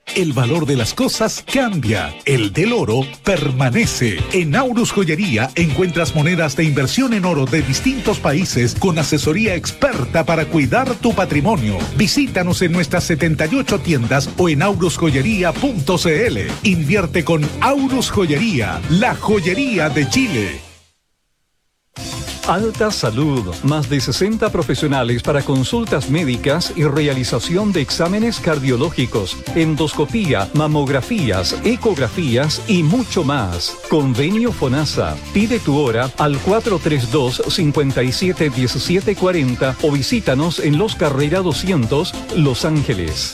El valor de las cosas cambia, el del oro permanece. En Aurus Joyería encuentras monedas de inversión en oro de distintos países con asesoría experta para cuidar tu patrimonio. Visítanos en nuestras 78 tiendas o en aurusjoyería.cl. Invierte con Aurus Joyería, la joyería de Chile. Alta Salud, más de 60 profesionales para consultas médicas y realización de exámenes cardiológicos, endoscopía, mamografías, ecografías y mucho más. Convenio FONASA. Pide tu hora al 432-571740 o visítanos en Los Carrera 200, Los Ángeles.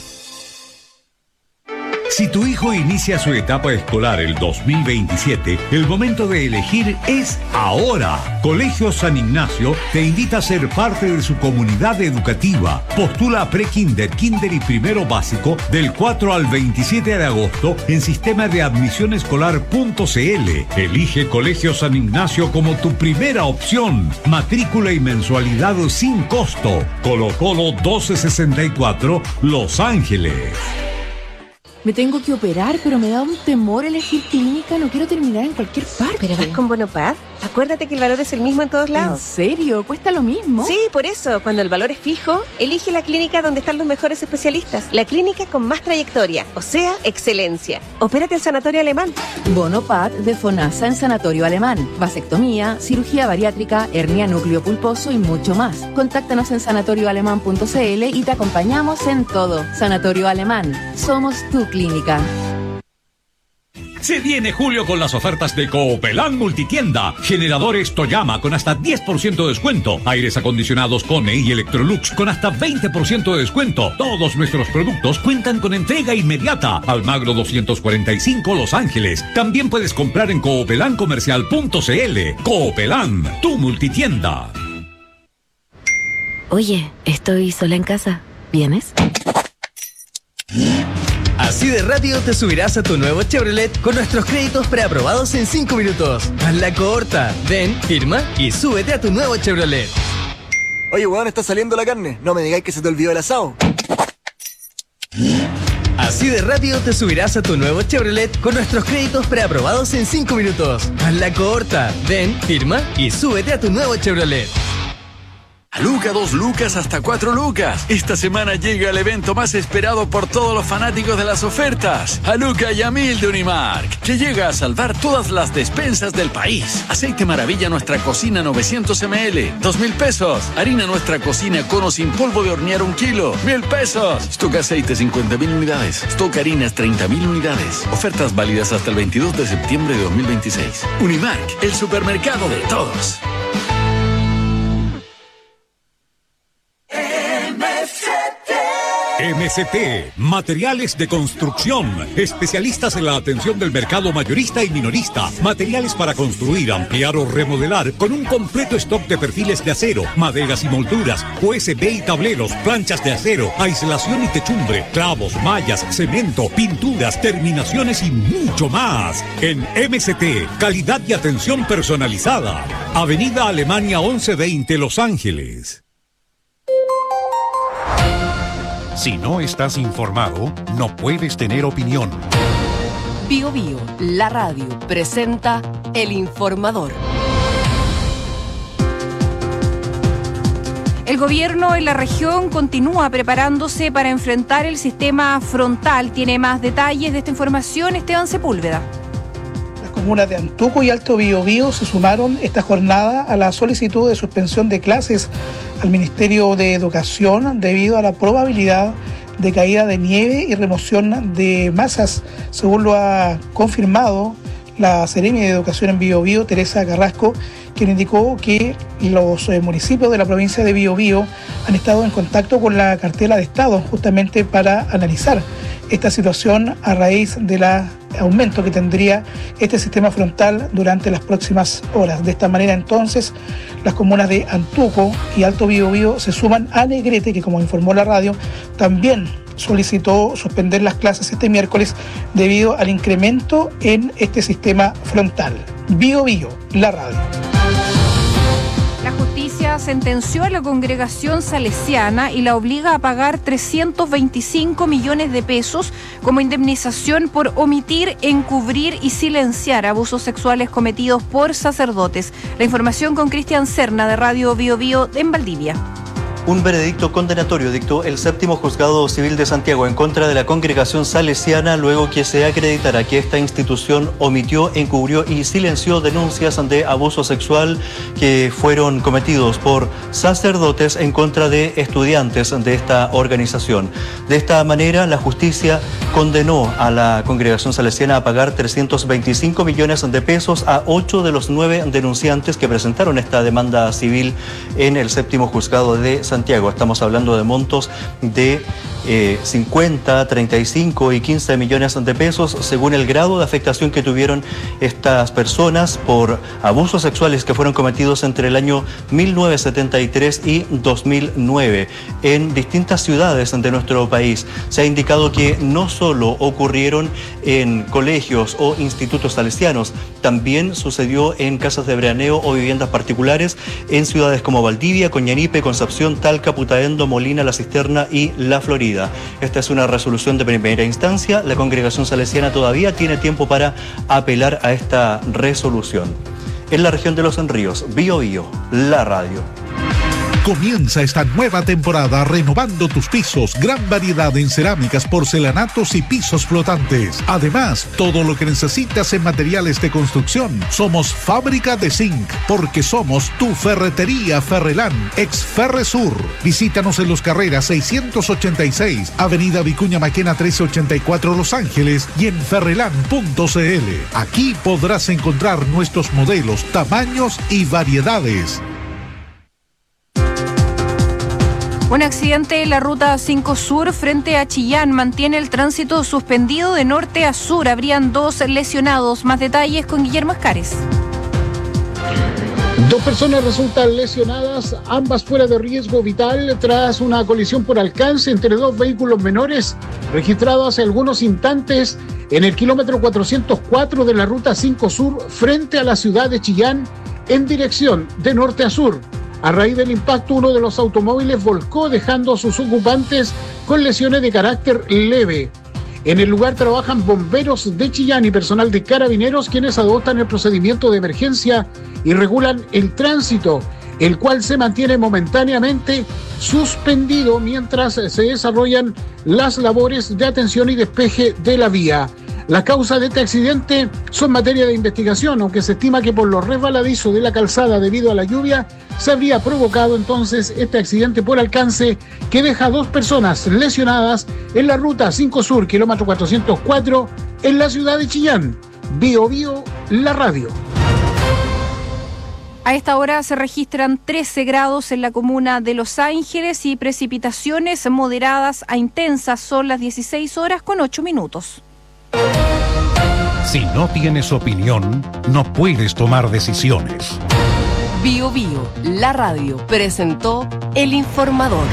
Si tu hijo inicia su etapa escolar el 2027, el momento de elegir es ahora. Colegio San Ignacio te invita a ser parte de su comunidad educativa. Postula a pre-kinder, kinder y primero básico del 4 al 27 de agosto en sistema de admisión escolar.cl. Elige Colegio San Ignacio como tu primera opción. Matrícula y mensualidad sin costo. Colo Colo 1264, Los Ángeles. Me tengo que operar, pero me da un temor elegir clínica. No quiero terminar en cualquier parte. ¿Pero vas con Bonopad? Acuérdate que el valor es el mismo en todos lados. ¿En serio? ¿Cuesta lo mismo? Sí, por eso. Cuando el valor es fijo, elige la clínica donde están los mejores especialistas. La clínica con más trayectoria, o sea, excelencia. Opérate en Sanatorio Alemán. Bonopad de FONASA en Sanatorio Alemán. Vasectomía, cirugía bariátrica, hernia núcleo pulposo y mucho más. Contáctanos en sanatorioalemán.cl y te acompañamos en todo. Sanatorio Alemán. Somos tu clínica. Se viene julio con las ofertas de Coopelán Multitienda. Generadores Toyama con hasta 10% de descuento. Aires acondicionados Kone y Electrolux con hasta 20% de descuento. Todos nuestros productos cuentan con entrega inmediata. Almagro 245 Los Ángeles. También puedes comprar en coopelancomercial.cl. Coopelán, tu multitienda. Oye, estoy sola en casa. ¿Vienes? Así de rápido te subirás a tu nuevo Chevrolet con nuestros créditos preaprobados en 5 minutos. Hazla corta. Ven, firma y súbete a tu nuevo Chevrolet. Oye, weón, está saliendo la carne. No me digáis que se te olvidó el asado. Así de rápido te subirás a tu nuevo Chevrolet con nuestros créditos preaprobados en 5 minutos. Hazla corta. Ven, firma y súbete a tu nuevo Chevrolet. Luca 2 lucas hasta 4 lucas. Esta semana llega el evento más esperado por todos los fanáticos de las ofertas. A Luca y a 1000 de Unimark, que llega a salvar todas las despensas del país. Aceite Maravilla Nuestra Cocina 900 ml, 2,000 pesos. Harina Nuestra Cocina Cono sin polvo de hornear 1 kilo, 1,000 pesos. Stock Aceite 50,000 unidades. Stock Harinas 30,000 unidades. Ofertas válidas hasta el 22 de septiembre de 2026. Unimark, el supermercado de todos. MCT, materiales de construcción, especialistas en la atención del mercado mayorista y minorista, materiales para construir, ampliar o remodelar, con un completo stock de perfiles de acero, maderas y molduras, USB y tableros, planchas de acero, aislación y techumbre, clavos, mallas, cemento, pinturas, terminaciones y mucho más. En MCT, calidad y atención personalizada. Avenida Alemania 1120, Los Ángeles. Si no estás informado, no puedes tener opinión. Bio Bio, la radio, presenta El Informador. El gobierno en la región continúa preparándose para enfrentar el sistema frontal. Tiene más detalles de esta información Esteban Sepúlveda. Las comunas de Antuco y Alto Biobío se sumaron esta jornada a la solicitud de suspensión de clases al Ministerio de Educación debido a la probabilidad de caída de nieve y remoción de masas, según lo ha confirmado la Seremi de Educación en Biobío, Teresa Carrasco, quien indicó que los municipios de la provincia de Biobío han estado en contacto con la cartela de Estado justamente para analizar esta situación a raíz del aumento que tendría este sistema frontal durante las próximas horas. De esta manera, entonces, las comunas de Antuco y Alto Biobío se suman a Negrete, que, como informó la radio, también solicitó suspender las clases este miércoles debido al incremento en este sistema frontal. Biobío, la radio. La justicia jueza sentenció a la congregación salesiana y la obliga a pagar 325 millones de pesos como indemnización por omitir, encubrir y silenciar abusos sexuales cometidos por sacerdotes. La información con Cristian Serna de Radio Bio Bio en Valdivia. Un veredicto condenatorio dictó el séptimo juzgado civil de Santiago en contra de la congregación salesiana luego que se acreditara que esta institución omitió, encubrió y silenció denuncias de abuso sexual que fueron cometidos por sacerdotes en contra de estudiantes de esta organización. De esta manera, la justicia condenó a la congregación salesiana a pagar 325 millones de pesos a 8 de los 9 denunciantes que presentaron esta demanda civil en el séptimo juzgado de Santiago. Estamos hablando de montos de 50, 35 y 15 millones de pesos según el grado de afectación que tuvieron estas personas por abusos sexuales que fueron cometidos entre el año 1973 y 2009 en distintas ciudades de nuestro país. Se ha indicado que no solo ocurrieron en colegios o institutos salesianos, también sucedió en casas de veraneo o viviendas particulares en ciudades como Valdivia, Coñaripe, Concepción, Talca, Putaendo, Molina, La Cisterna y La Florida. Esta es una resolución de primera instancia. La congregación salesiana todavía tiene tiempo para apelar a esta resolución. En la región de Los Ríos, Bio Bio, la radio. Comienza esta nueva temporada renovando tus pisos. Gran variedad en cerámicas, porcelanatos y pisos flotantes. Además, todo lo que necesitas en materiales de construcción. Somos Fábrica de Zinc, porque somos tu ferretería Ferrelán, ex Ferresur. Visítanos en Los Carreras 686, Avenida Vicuña Maquena 1384 Los Ángeles y en ferrelán.cl. Aquí podrás encontrar nuestros modelos, tamaños y variedades. Un accidente en la ruta 5 Sur frente a Chillán mantiene el tránsito suspendido de norte a sur. Habrían 2 lesionados. Más detalles con Guillermo Escares. 2 personas resultan lesionadas, ambas fuera de riesgo vital, tras una colisión por alcance entre 2 vehículos menores registrado hace algunos instantes en el kilómetro 404 de la ruta 5 Sur frente a la ciudad de Chillán en dirección de norte a sur. A raíz del impacto, uno de los automóviles volcó, dejando a sus ocupantes con lesiones de carácter leve. En el lugar trabajan bomberos de Chillán y personal de carabineros, quienes adoptan el procedimiento de emergencia y regulan el tránsito, el cual se mantiene momentáneamente suspendido mientras se desarrollan las labores de atención y despeje de la vía. Las causas de este accidente son materia de investigación, aunque se estima que por lo resbaladizo de la calzada debido a la lluvia se habría provocado entonces este accidente por alcance que deja 2 personas lesionadas en la ruta 5 Sur, kilómetro 404, en la ciudad de Chillán. Bio Bio, la radio. A esta hora se registran 13 grados en la comuna de Los Ángeles y precipitaciones moderadas a intensas. Son las 16:08. Si no tienes opinión, no puedes tomar decisiones. Bio Bio, la radio, presentó El Informador.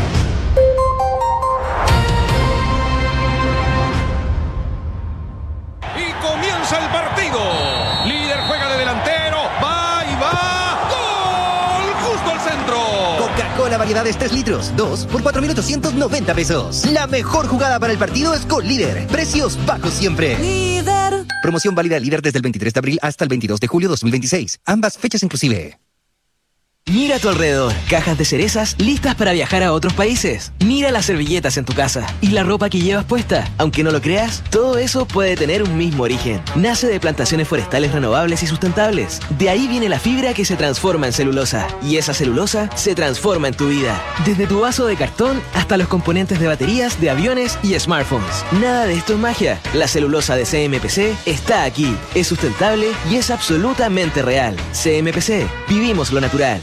Y comienza el partido. Líder juega de delantero, va y va. ¡Gol! Justo al centro. Coca-Cola variedades 3 litros, 2 por 4.290 pesos. La mejor jugada para el partido es con Líder. Precios bajos siempre. Líder. Promoción válida Líder desde el 23 de abril hasta el 22 de julio 2026. Ambas fechas inclusive. Mira a tu alrededor, cajas de cerezas listas para viajar a otros países. Mira las servilletas en tu casa y la ropa que llevas puesta. Aunque no lo creas, todo eso puede tener un mismo origen. Nace de plantaciones forestales renovables y sustentables. De ahí viene la fibra que se transforma en celulosa. Y esa celulosa se transforma en tu vida. Desde tu vaso de cartón hasta los componentes de baterías, de aviones y smartphones. Nada de esto es magia. La celulosa de CMPC está aquí. Es sustentable y es absolutamente real. CMPC, vivimos lo natural.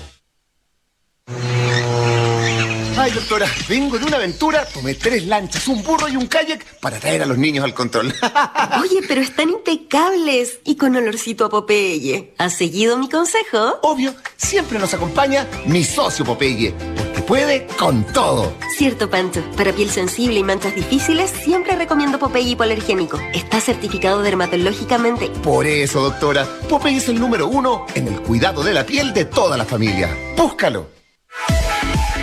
Ay, doctora, vengo de una aventura, tomé 3 lanchas, un burro y un kayak para traer a los niños al control. Oye, pero están impecables y con olorcito a Popeye. ¿Has seguido mi consejo? Obvio, siempre nos acompaña mi socio Popeye, porque puede con todo. Cierto, Pancho. Para piel sensible y manchas difíciles, siempre recomiendo Popeye hipoalergénico. Está certificado dermatológicamente. Por eso, doctora, Popeye es el número 1 en el cuidado de la piel de toda la familia. Búscalo.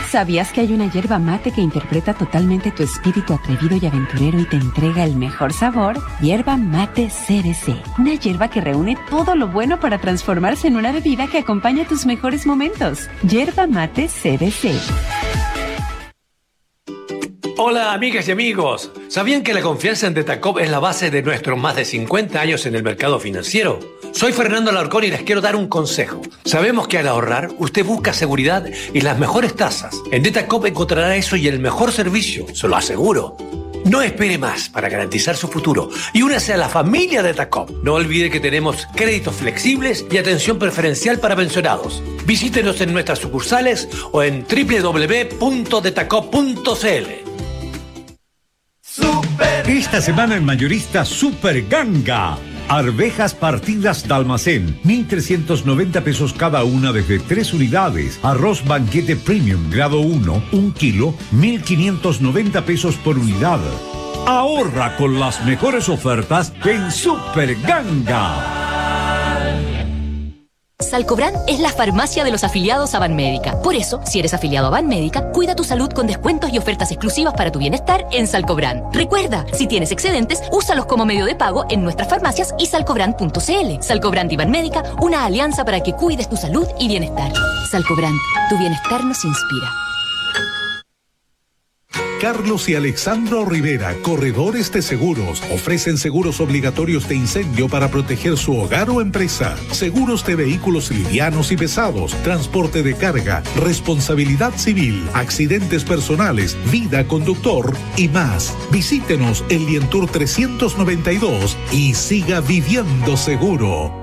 ¿Sabías que hay una yerba mate que interpreta totalmente tu espíritu atrevido y aventurero y te entrega el mejor sabor? Yerba Mate CBC. Una yerba que reúne todo lo bueno para transformarse en una bebida que acompaña tus mejores momentos. Yerba Mate CBC. Hola amigas y amigos, ¿sabían que la confianza en Detacop es la base de nuestros más de 50 años en el mercado financiero? Soy Fernando Alarcón y les quiero dar un consejo. Sabemos que al ahorrar, usted busca seguridad y las mejores tasas. En Detacop encontrará eso y el mejor servicio, se lo aseguro. No espere más para garantizar su futuro y únase a la familia Detacop. No olvide que tenemos créditos flexibles y atención preferencial para pensionados. Visítenos en nuestras sucursales o en www.detacop.cl. Esta semana en Mayorista Super Ganga. Arvejas partidas de almacén, 1.390 pesos cada una desde 3 unidades. Arroz banquete premium grado 1, 1 kilo, 1.590 pesos por unidad. Ahorra con las mejores ofertas en Super Ganga. Salcobran es la farmacia de los afiliados a Banmédica. Por eso, si eres afiliado a Banmédica, cuida tu salud con descuentos y ofertas exclusivas para tu bienestar en Salcobran. Recuerda, si tienes excedentes, úsalos como medio de pago en nuestras farmacias y salcobran.cl. Salcobran y Banmédica, una alianza para que cuides tu salud y bienestar. Salcobran, tu bienestar nos inspira. Carlos y Alexandro Rivera, corredores de seguros, ofrecen seguros obligatorios de incendio para proteger su hogar o empresa, seguros de vehículos livianos y pesados, transporte de carga, responsabilidad civil, accidentes personales, vida conductor y más. Visítenos en Lientour 392 y siga viviendo seguro.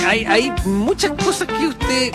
hay muchas cosas que usted...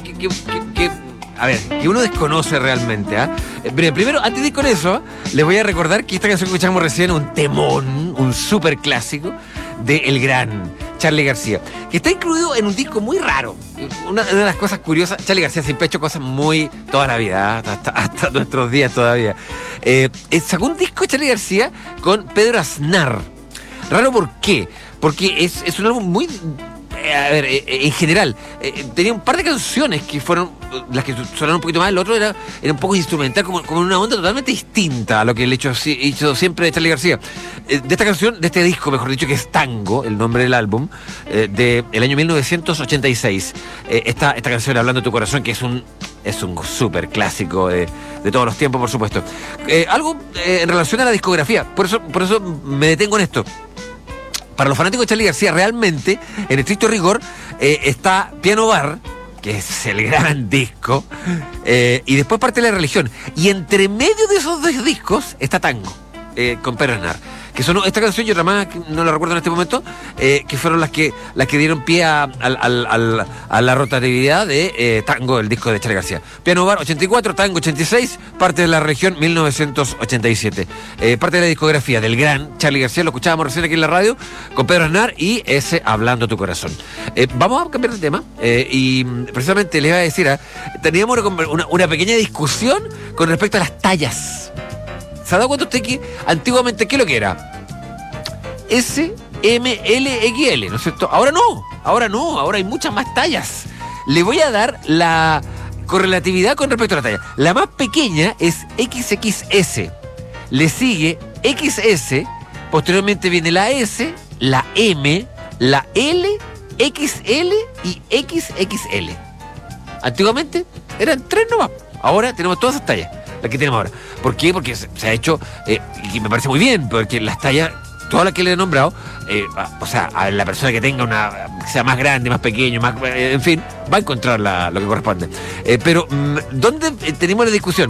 A ver, que uno desconoce realmente, ¿ah? Primero, antes de ir con eso, les voy a recordar que esta canción que escuchamos recién, un temón, un súper clásico de el gran Charly García, que está incluido en un disco muy raro. Una de las cosas curiosas, Charly García siempre ha hecho cosas muy... toda la vida, hasta nuestros días todavía. Sacó un disco de Charly García con Pedro Aznar. Raro, ¿por qué? Porque es un álbum muy... A ver, en general, tenía un par de canciones que fueron las que sonaron un poquito más. El otro era un poco instrumental, como una onda totalmente distinta a lo que él hizo siempre de Charly García. De esta canción, de este disco, mejor dicho, que es Tango, el nombre del álbum, del año 1986. Esta canción, Hablando de tu corazón, que es un súper clásico de todos los tiempos, por supuesto. Algo en relación a la discografía, por eso me detengo en esto. Para los fanáticos de Charly García, realmente, en estricto rigor, está Piano Bar, que es el gran disco, y después Parte de la religión. Y entre medio de esos dos discos está Tango, con Pedro Aznar. Que son esta canción y otra más, que no la recuerdo en este momento, que fueron las que dieron pie a la rotatividad de Tango, el disco de Charly García. Piano Bar 84, Tango 86, Parte de la religión 1987. Parte de la discografía del gran Charly García, lo escuchábamos recién aquí en la radio, con Pedro Aznar y ese Hablando tu corazón. Vamos a cambiar de tema, y precisamente les iba a decir, teníamos una pequeña discusión con respecto a las tallas. ¿Se ha dado cuenta usted que antiguamente qué es lo que era? S, M, L, XL, ¿no es cierto? Ahora no, ahora hay muchas más tallas. Le voy a dar la correlatividad con respecto a la talla. La más pequeña es XXS, le sigue XS, posteriormente viene la S, la M, la L, XL y XXL. Antiguamente eran 3 nomás, ahora tenemos todas esas tallas. La que tenemos ahora. ¿Por qué? Porque se ha hecho, y me parece muy bien, porque las tallas, todas las que le he nombrado, o sea, a la persona que tenga que sea más grande, más pequeño, más, en fin, va a encontrar lo que corresponde. Pero, ¿dónde tenemos la discusión?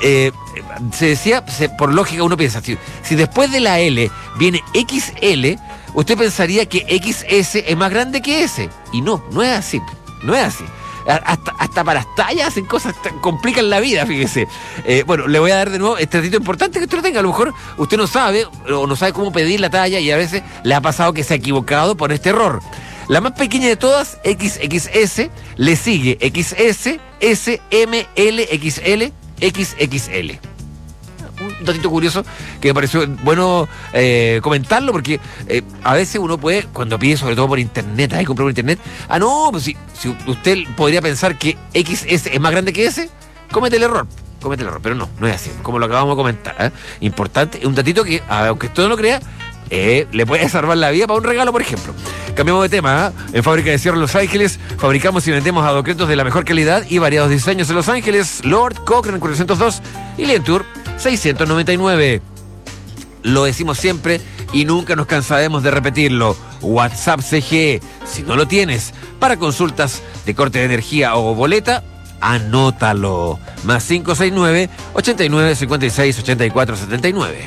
Se decía, por lógica uno piensa, si después de la L viene XL, usted pensaría que XS es más grande que S. Y no es así. No es así. Hasta para las tallas hacen cosas, complican la vida, fíjese. Bueno, le voy a dar de nuevo este datito importante que usted lo tenga. A lo mejor usted no sabe o no sabe cómo pedir la talla y a veces le ha pasado que se ha equivocado por este error. La más pequeña de todas, XXS, le sigue XS, S, M, L, XL, XXL. Un datito curioso que me pareció bueno comentarlo, porque a veces uno puede, cuando pide sobre todo por internet, hay que comprar por internet, pues si usted podría pensar que XS es más grande que S, comete el error, pero no es así, como lo acabamos de comentar. Importante, un datito que, aunque usted no lo crea, le puede salvar la vida para un regalo, por ejemplo. Cambiamos de tema. En Fábrica de Cierre Los Ángeles fabricamos y vendemos adoquetos de la mejor calidad y variados diseños en Los Ángeles. Lord Cochrane 402 y Lientour 699. Lo decimos siempre y nunca nos cansaremos de repetirlo. WhatsApp CGE, si no lo tienes, para consultas de corte de energía o boleta, anótalo. Más 569 89 56 84 79.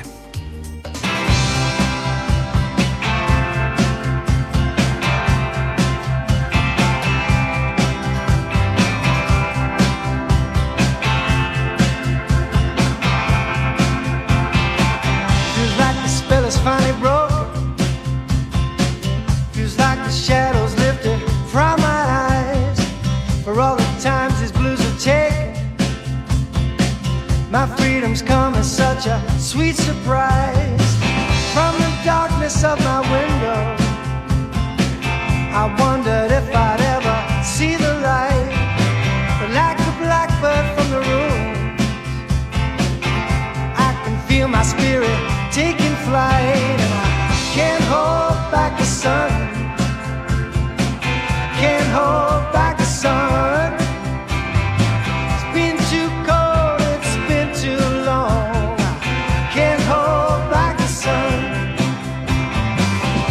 My freedom's come as such a sweet surprise. From the darkness of my window, I wondered if I'd ever see the light. But like a blackbird from the ruins, I can feel my spirit taking flight. And I can't hold back the sun, can't hold back the sun. It's been too cold, too long, can't hold back the sun.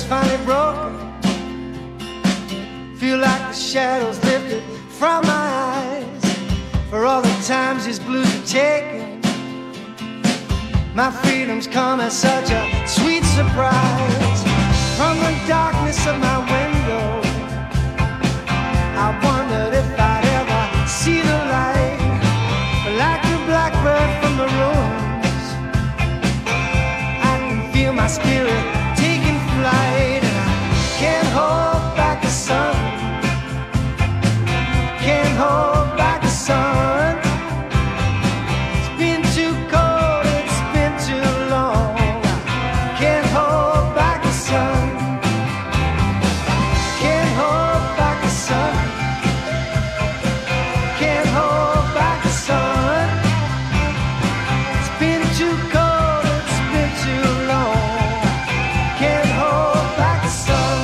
finally broken. Feel like the shadows lifted from my eyes. For all the times these blues are taken, my freedom's come as such a sweet surprise. From the darkness of my window, I wondered if I'd ever see the light. But like the blackbird from the ruins, I can feel my spirit taking flight. And I can't hold back the sun, can't hold back the sun. It's been too cold, it's been too long. I can't hold back the sun, can't hold back the sun, can't hold back the sun. It's been too cold, it's been too long. Can't hold back the sun.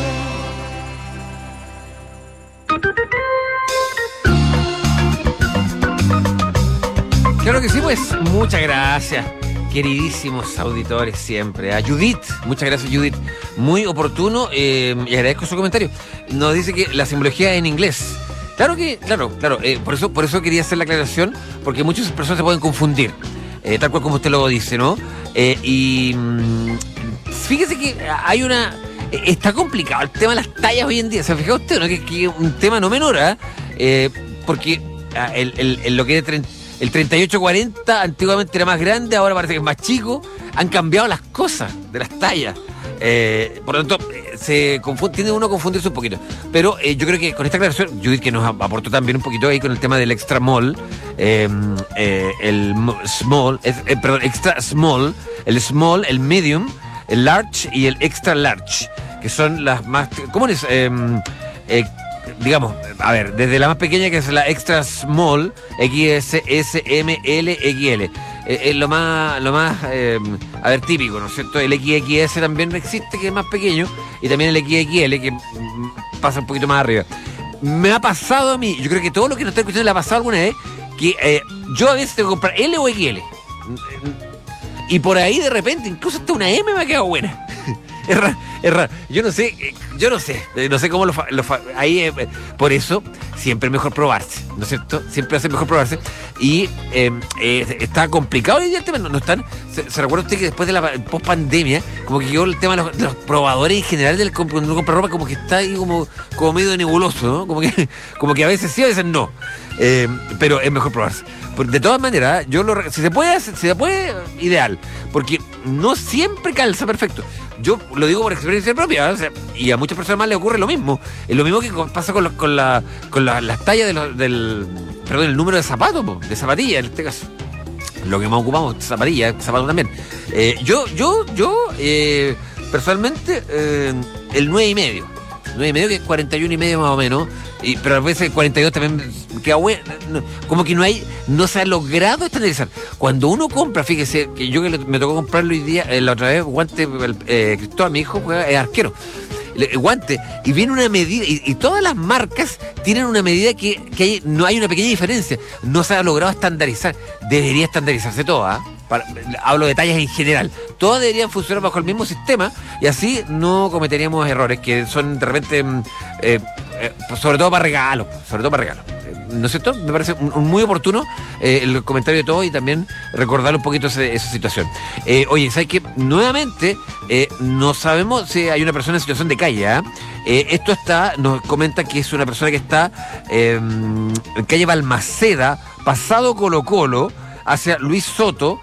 Claro que sí, pues muchas gracias, queridísimos auditores siempre. A Judith, muchas gracias Judith, muy oportuno y agradezco su comentario. Nos dice que la simbología en inglés. Claro, por eso quería hacer la aclaración, porque muchas personas se pueden confundir, tal cual como usted lo dice, ¿no? Fíjese que hay una... está complicado el tema de las tallas hoy en día. ¿Se ha fijado usted, no? Que es un tema no menor, porque lo que es el 38-40 antiguamente era más grande, ahora parece que es más chico. Han cambiado las cosas de las tallas. Por lo tanto, tiende uno a confundirse un poquito. Pero yo creo que con esta aclaración, Judith, que nos aportó también un poquito ahí con el tema del extra small, extra small, el small, el medium, el large y el extra large, que son las más comunes. Digamos, a ver, desde la más pequeña, que es la extra small, XS, S, M, L, XL. Es lo más típico, ¿no es cierto? El XXS también existe, que es más pequeño, y también el XXL, que pasa un poquito más arriba. Me ha pasado a mí, yo creo que todo lo que nos está escuchando le ha pasado alguna vez, que yo a veces tengo que comprar L o XL. Y por ahí de repente, incluso hasta una M me ha quedado buena. Es raro. Yo no sé cómo ahí por eso siempre es mejor probarse, ¿no es cierto? Siempre hace mejor probarse. Y está complicado hoy día el tema. No están. ¿Se recuerda usted que después de la post-pandemia, como que yo el tema de los probadores en general cuando uno compra ropa, como que está ahí como medio nebuloso, ¿no? Como que a veces sí, a veces no. Pero es mejor probarse. De todas maneras, si se puede, ideal, porque no siempre calza perfecto. Yo lo digo por experiencia propia, o sea, y a muchas personas más les ocurre lo mismo. Es lo mismo que pasa con las tallas el número de zapatos, de zapatillas en este caso. Lo que más ocupamos, zapatos también. Yo personalmente, el 9,5. 9,5, que es 41,5 más o menos, pero a veces 42 también queda bueno. Como que no se ha logrado estandarizar. Cuando uno compra, fíjese, que yo me tocó comprarlo hoy día, la otra vez, guante, Cristóbal, mi hijo, es arquero. Guante, y viene una medida, y todas las marcas tienen una medida que no hay una pequeña diferencia. No se ha logrado estandarizar. Debería estandarizarse todo, hablo de tallas en general. Todas deberían funcionar bajo el mismo sistema, y así no cometeríamos errores que son de repente, sobre todo para regalos. ¿No es cierto? Me parece muy oportuno el comentario de todo, y también recordar un poquito esa situación. Oye, ¿sabes qué? Nuevamente, no sabemos si hay una persona en situación de calle. Esto nos comenta que es una persona que está en calle Balmaceda, pasado Colo Colo, hacia Luis Soto.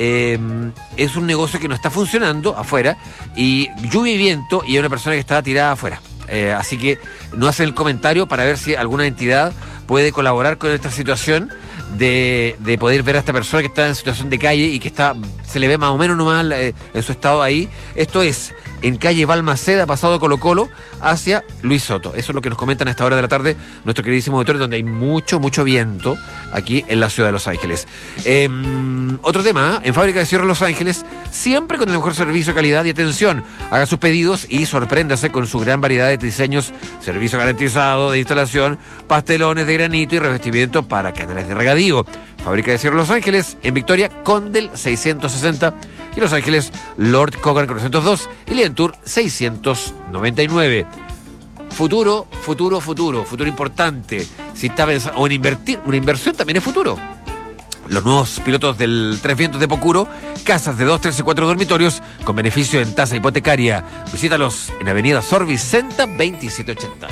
Es un negocio que no está funcionando afuera, y lluvia y viento, y hay una persona que está tirada afuera. Así que no hacen el comentario para ver si alguna entidad puede colaborar con esta situación de poder ver a esta persona que está en situación de calle y que se le ve más o menos nomás en su estado ahí. Esto es en calle Balmaceda, pasado Colo Colo, hacia Luis Soto. Eso es lo que nos comentan a esta hora de la tarde nuestro queridísimo auditor, donde hay mucho viento aquí en la ciudad de Los Ángeles. Otro tema, en Fábrica de Cierre Los Ángeles, siempre con el mejor servicio, calidad y atención. Haga sus pedidos y sorpréndase con su gran variedad de diseños, servicio garantizado de instalación, pastelones de granito y revestimiento para canales de regadío. Fábrica de Cierre Los Ángeles, en Victoria, Condel 660, y Los Ángeles Lord Cogan 402 y Lientour 699. Futuro importante. Si está pensando, o en invertir, una inversión también es futuro. Los nuevos pilotos del Tres Vientos de Pocuro, casas de 2, 3 y 4 dormitorios con beneficio en tasa hipotecaria. Visítalos en Avenida Sor Vicenta 2780.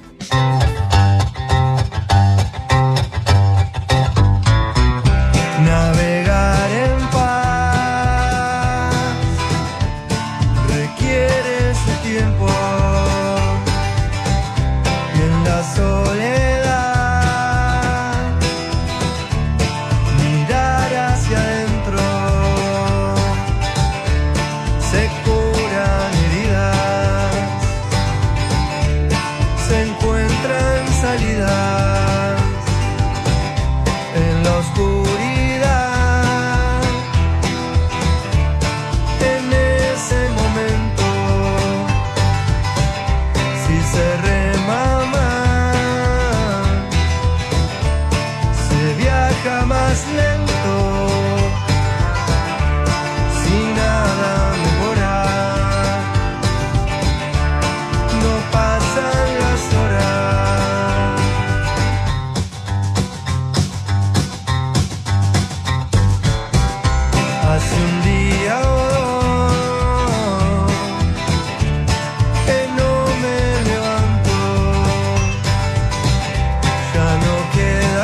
Navegar en paz requiere su tiempo y en la soledad mirar hacia adentro se curan heridas, se encuentran salidas en la oscuridad. Más lento, sin nada mejorar, no pasan las horas. Hace un día o dos que no me levanto, ya no queda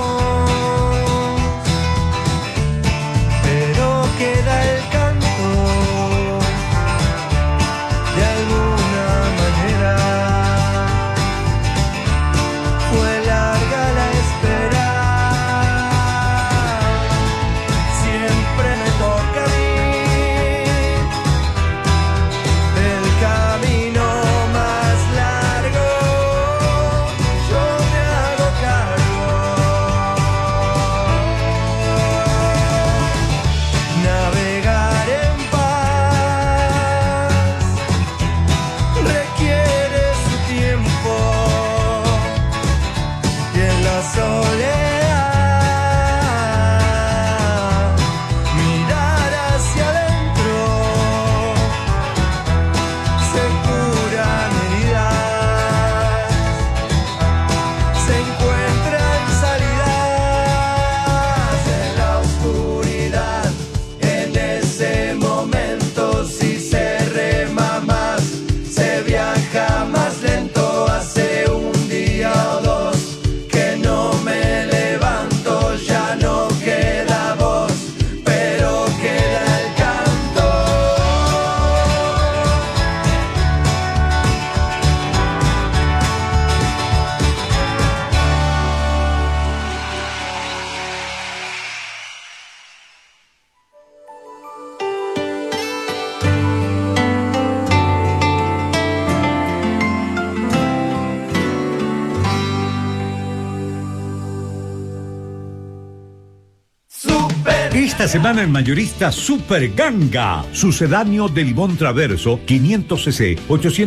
Esta semana en mayorista Super Ganga, sucedáneo de limón traverso, 500 cc,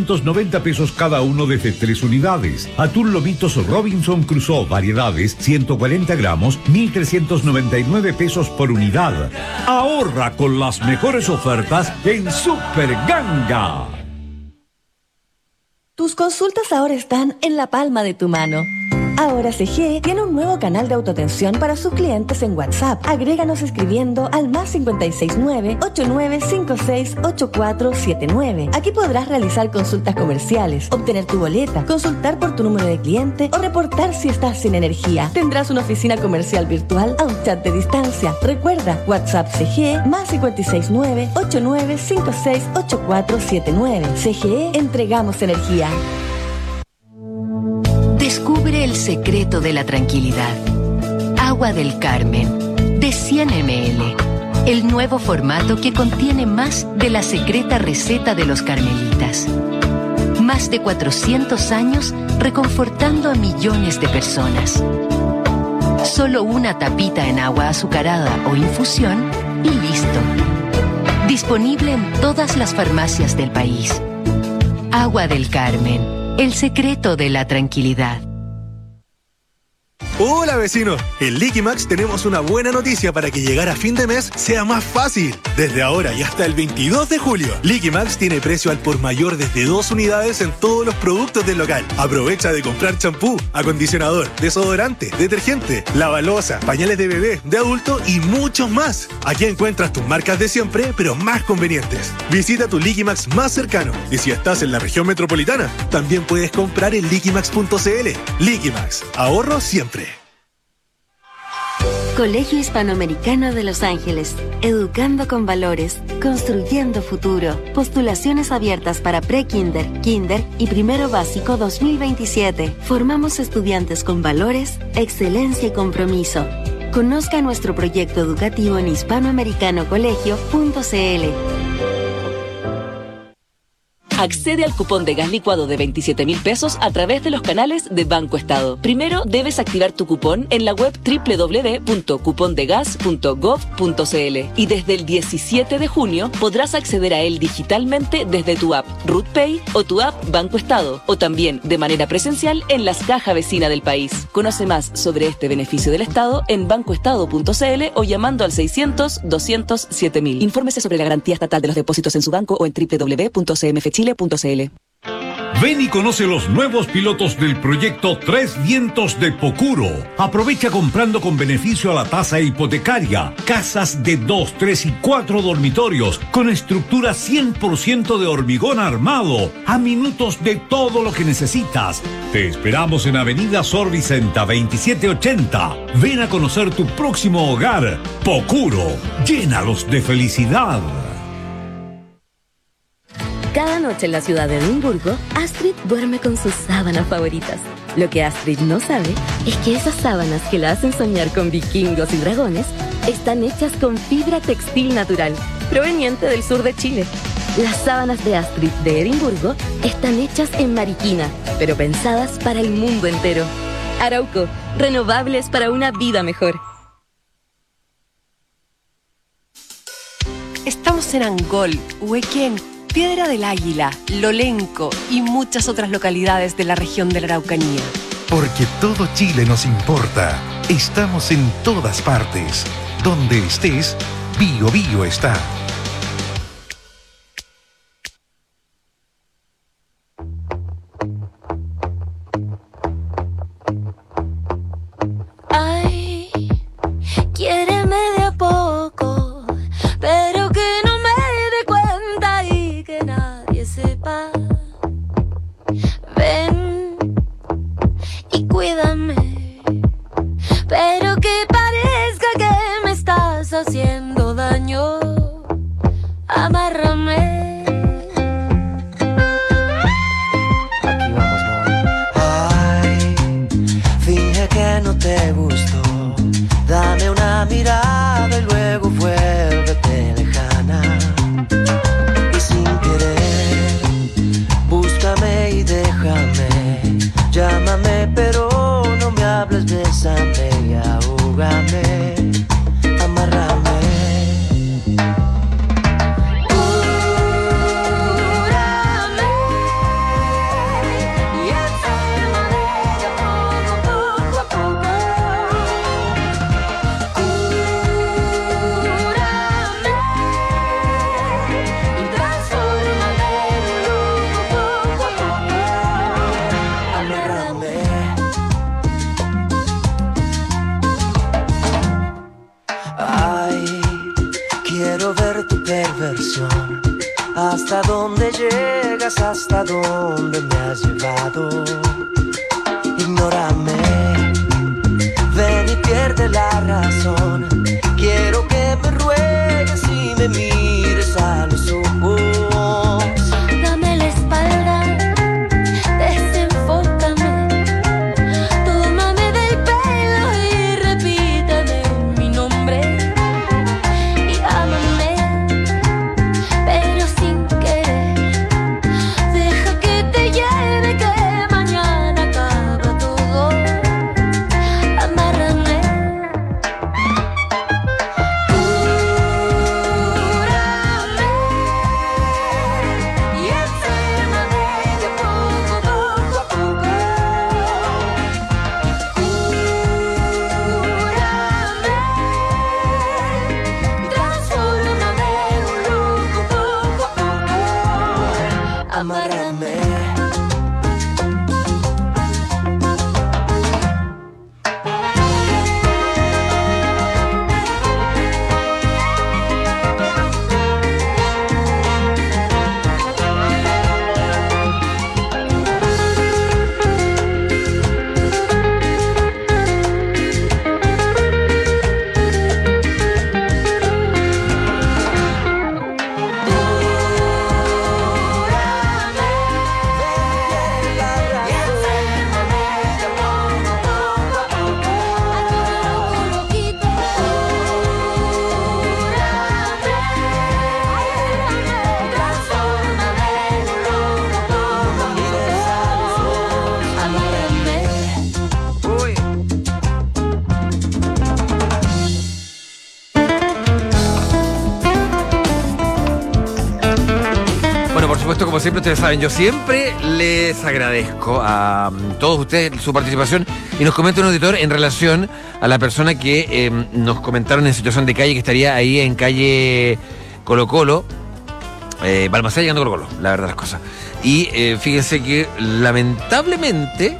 890 pesos cada uno desde 3 unidades. Atún Lomitos Robinson Crusoe, variedades, 140 gramos, 1.399 pesos por unidad. Ahorra con las mejores ofertas en Super Ganga. Tus consultas ahora están en la palma de tu mano. Ahora CGE tiene un nuevo canal de autoatención para sus clientes en WhatsApp. Agréganos escribiendo al +569 8956 8479. Aquí podrás realizar consultas comerciales, obtener tu boleta, consultar por tu número de cliente o reportar si estás sin energía. Tendrás una oficina comercial virtual a un chat de distancia. Recuerda, WhatsApp CGE +569 8956 8479. CGE, entregamos energía. Descubre el secreto de la tranquilidad. Agua del Carmen, de 100 ml. El nuevo formato que contiene más de la secreta receta de los carmelitas. Más de 400 años reconfortando a millones de personas. Solo una tapita en agua azucarada o infusión y listo. Disponible en todas las farmacias del país. Agua del Carmen. El secreto de la tranquilidad. Hola vecino, en Liquimax tenemos una buena noticia para que llegar a fin de mes sea más fácil. Desde ahora y hasta el 22 de julio, Liquimax tiene precio al por mayor desde 2 unidades en todos los productos del local. Aprovecha de comprar champú, acondicionador, desodorante, detergente, lavaloza, pañales de bebé, de adulto y muchos más. Aquí encuentras tus marcas de siempre, pero más convenientes. Visita tu Liquimax más cercano y si estás en la región metropolitana, también puedes comprar en liquimax.cl. Liquimax, ahorro siempre. Colegio Hispanoamericano de Los Ángeles. Educando con valores, construyendo futuro. Postulaciones abiertas para pre-kinder, kinder y primero básico 2027. Formamos estudiantes con valores, excelencia y compromiso. Conozca nuestro proyecto educativo en hispanoamericanocolegio.cl. Accede al cupón de gas licuado de 27.000 pesos a través de los canales de Banco Estado. Primero, debes activar tu cupón en la web www.cupondegas.gov.cl y desde el 17 de junio podrás acceder a él digitalmente desde tu app RootPay o tu app Banco Estado, o también de manera presencial en las cajas vecinas del país. Conoce más sobre este beneficio del Estado en bancoestado.cl o llamando al 600-200-7000. Infórmese sobre la garantía estatal de los depósitos en su banco o en www.cmfchile.cl. Ven y conoce los nuevos pilotos del proyecto Tres Vientos de Pocuro. Aprovecha comprando con beneficio a la tasa hipotecaria. Casas de 2, 3 y 4 dormitorios con estructura 100% de hormigón armado. A minutos de todo lo que necesitas. Te esperamos en Avenida Sor Vicenta 2780. Ven a conocer tu próximo hogar. Pocuro. Llénalos de felicidad. Cada noche en la ciudad de Edimburgo, Astrid duerme con sus sábanas favoritas. Lo que Astrid no sabe es que esas sábanas que la hacen soñar con vikingos y dragones están hechas con fibra textil natural, proveniente del sur de Chile. Las sábanas de Astrid de Edimburgo están hechas en Mariquina, pero pensadas para el mundo entero. Arauco, renovables para una vida mejor. Estamos en Angol, Huequén, Piedra del Águila, Lolenco y muchas otras localidades de la región de la Araucanía. Porque todo Chile nos importa. Estamos en todas partes. Donde estés, Bio Bio está. Ay, quiéreme de a poco, pero que no me dé cuenta y que nadie sepa. Ven y cuídame, pero que parezca que me estás haciendo daño. Amárrame. Aquí vamos, ay, finge que no te gustó. Dame una mirada y luego vuélvete lejana. Y sin querer, búscame y déjame. Llámame pero no me hables, bésame y ahógame. Amárrame. Perversión, hasta dónde llegas, hasta dónde me has llevado. Ignórame, ven y pierde la razón. Quiero que me ruegues y me mires a los ojos. Dame la espalda, desenfócame, tómame del pelo y repítame mi nombre. Y ámame, pero sin querer. Deja que te lleve, que mañana acaba todo. Amárrame. amárrame. Como siempre ustedes saben, yo siempre les agradezco a todos ustedes su participación y nos comenta un auditor en relación a la persona que nos comentaron en situación de calle, que estaría ahí en calle Colo Colo, Balmaceda llegando a Colo Colo, la verdad las cosas. Y fíjense que lamentablemente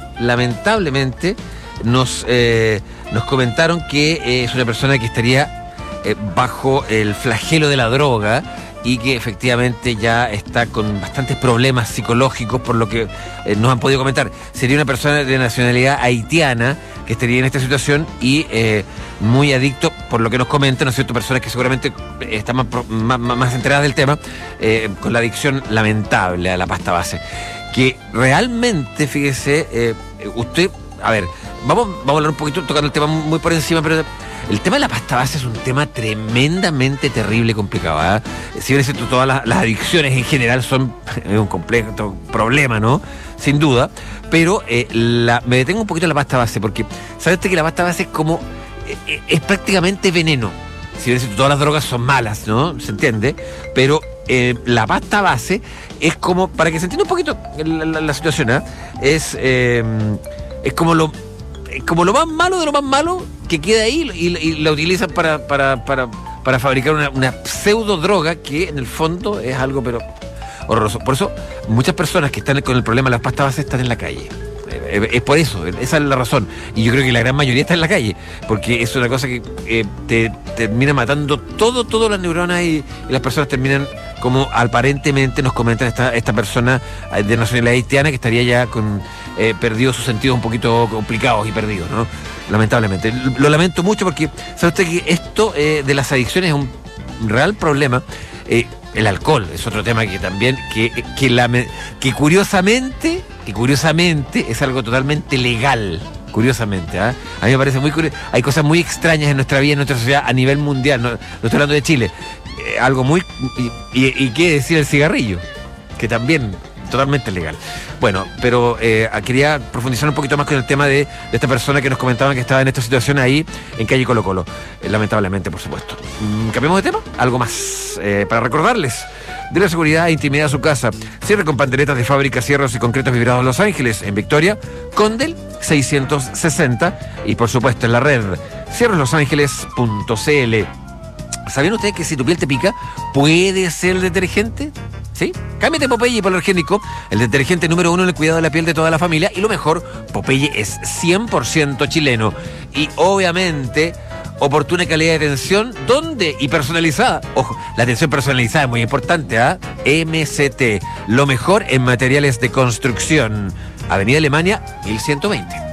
nos comentaron que es una persona que estaría bajo el flagelo de la droga y que efectivamente ya está con bastantes problemas psicológicos, por lo que nos han podido comentar. Sería una persona de nacionalidad haitiana que estaría en esta situación y muy adicto, por lo que nos comentan, ¿no es cierto?, personas que seguramente están más enteradas del tema, con la adicción lamentable a la pasta base. Que realmente, fíjese, usted, a ver, vamos a hablar un poquito, tocando el tema muy por encima, pero el tema de la pasta base es un tema tremendamente terrible y complicado, ¿eh? Si bien es cierto, todas las adicciones en general son un complejo problema, ¿no? Sin duda. Pero me detengo un poquito en la pasta base, porque ¿sabes que la pasta base es prácticamente veneno? Si bien es cierto, todas las drogas son malas, ¿no? ¿Se entiende? Pero la pasta base es como, para que se entienda un poquito la situación, ¿eh? Es como lo más malo de lo más malo que queda ahí y la utilizan para fabricar una pseudo droga que en el fondo es algo pero horroroso. Por eso muchas personas que están con el problema de las pastas base están en la calle. Es por eso, esa es la razón. Y yo creo que la gran mayoría está en la calle, porque es una cosa que te termina matando todas las neuronas y las personas terminan, como aparentemente nos comentan esta persona de nacionalidad haitiana, que estaría ya con perdido sus sentidos un poquito complicados y perdidos, ¿no? Lamentablemente. Lo lamento mucho porque, ¿sabe usted que esto de las adicciones es un real problema? El alcohol es otro tema que también, que curiosamente es algo totalmente legal. Curiosamente, ¿eh? A mí me parece muy curioso. Hay cosas muy extrañas en nuestra vida, en nuestra sociedad, a nivel mundial. No estoy hablando de Chile. Algo muy... Y qué decir el cigarrillo, que también totalmente legal. Bueno, pero quería profundizar un poquito más con el tema de esta persona que nos comentaban que estaba en esta situación ahí en calle Colo Colo, lamentablemente, por supuesto. ¿Cambiamos de tema? Algo más para recordarles. De la seguridad e intimidad a su casa. Cierre con panderetas de fábrica, cierros y concretos vibrados Los Ángeles, en Victoria, Condel 660 y por supuesto en la red cierroslosangeles.cl. ¿Sabían ustedes que si tu piel te pica, puede ser el detergente? ¿Sí? Cámbiate Popeye hipoalergénico, el detergente número 1 en el cuidado de la piel de toda la familia. Y lo mejor, Popeye es 100% chileno. Y obviamente, oportuna calidad de atención, ¿dónde? Y personalizada. Ojo, la atención personalizada es muy importante, ¿ah? MCT, lo mejor en materiales de construcción. Avenida Alemania, 1120.